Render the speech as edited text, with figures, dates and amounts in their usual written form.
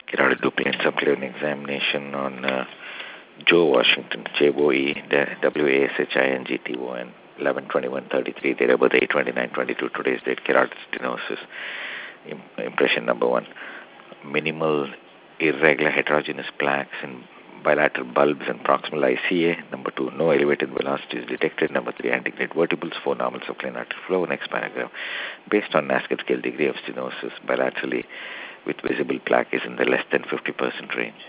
carotid duplicate subclavian examination on Joe Washington, J-O-E, W-A-S-H-I-N-G-T-O-N, 11/21/33, date of birth 8/29/22, today's date, carotid stenosis. Impression number one, minimal irregular heterogeneous plaques in bilateral bulbs and proximal ICA. Number two, no elevated velocity is detected. Number three, antegrade vertebrals, 4 normal subclavian arterial flow. Next paragraph, based on NASCAR scale, degree of stenosis bilaterally with visible plaque is in the less than 50% range.